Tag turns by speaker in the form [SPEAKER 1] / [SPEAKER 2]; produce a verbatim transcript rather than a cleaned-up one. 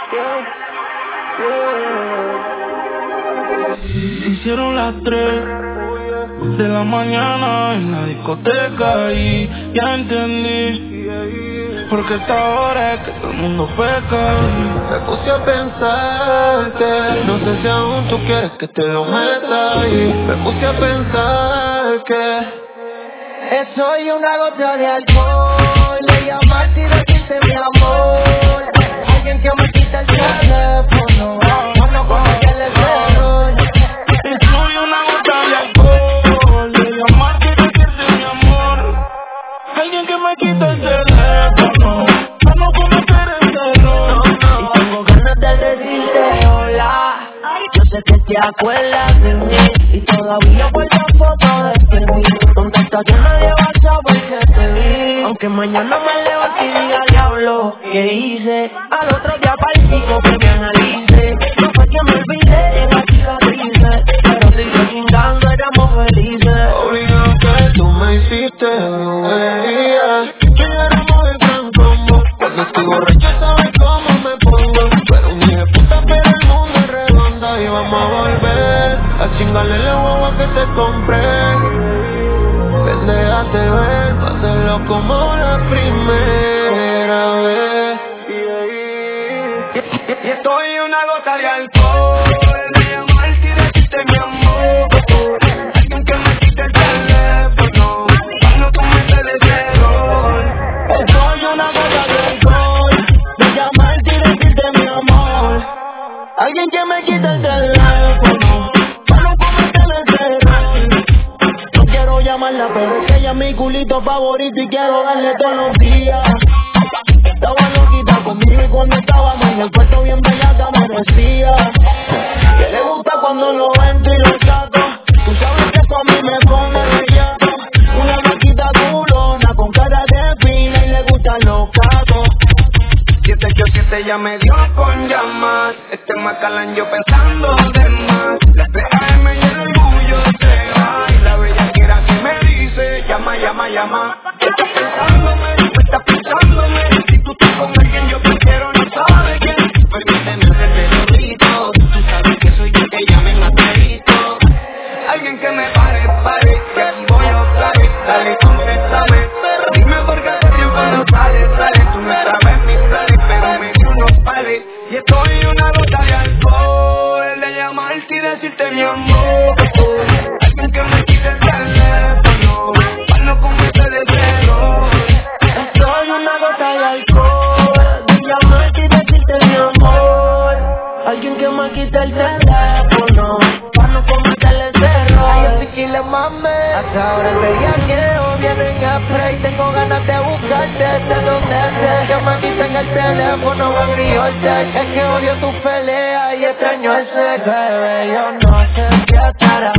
[SPEAKER 1] Se hicieron las tres de la mañana en la discoteca y ya entendí porque esta hora es que todo el mundo peca. Me puse a pensar que no sé si aún tú quieres que te lo meta y me puse a pensar que
[SPEAKER 2] soy una gota de alcohol, de llamarte y decirte mi amor. Alguien que me quita el teléfono, no cometerle el error.
[SPEAKER 1] Soy una gota de alcohol, de llamarte y decirte mi amor. Alguien que me quita el teléfono, no cometer el error.
[SPEAKER 2] Y tengo ganas de decirte hola. Yo sé que te acuerdas de mí y todavía guardas fotos de mí. Contestaciones de WhatsApp porque te vi. Aunque mañana me levanto y diga diablo que hice. Al otro día participo que me analice. No fue que me olvidé de las cicatrices, pero sigo chingando, éramos felices.
[SPEAKER 1] Obligado que tú me hiciste brujería, que éramos el gran combo. Cuando estoy borracho sabes cómo me pongo. Pero un hijo de puta pero el mundo es redonda y vamos a volver a chingarle la guagua que te compré. Déjate ver, no hacerlo como la primera vez. Y estoy una gota de alcohol, de llamarte y decirte mi amor. Alguien que me quite el teléfono, para no cometer ese error. Estoy una gota de alcohol, de llamarte y decirte mi amor. Alguien que me quite el teléfono, para no cometer ese error. No quiero llamarla, pero es que ella es mi culito favorito y quiero darle todos los días. Estaba loquita conmigo y cuando estábamos en el cuarto bien bellaca me decía que le gusta cuando lo entro y lo saco. Tú sabes que eso a mí me pone bellaco. Una loquita culona con cara de fina y le gustan los gatos. Siete yo siete ya me dio con llamas. Este Macalán yo pensando de más. Las tres A M y el orgullo se va. Y la bellaquera que me dice llama, llama, llama. Estás pensándome, estás pensándome. Si tú estás con alguien yo prefiero no sabe quién. Permíteme hacerte solito. Tú sabes que soy yo que llamen a perito. Alguien que me pare, pare, que aquí voy otra vez. Dale, contéstame. Dime por qué te río cuando sale, sale. Tú no sabes mis planes, pero me dio unos pares. Y estoy una gota de alcohol, de llamarte y decirte mi amor. Alguien que me quite el teléfono, para no cometer el error.
[SPEAKER 2] Soy una gota de alcohol, de llamarte y decirte mi amor. Alguien que me quite el teléfono, para no cometer el error. Ay, yo sí que le mame. Hasta ahora el bellaqueo viene en spray. Tengo ganas de buscarte desde donde estés. Que me quiten el teléfono, agriorte. Es que odio tu pelea y extraño ese bebé. Yo no sé qué estará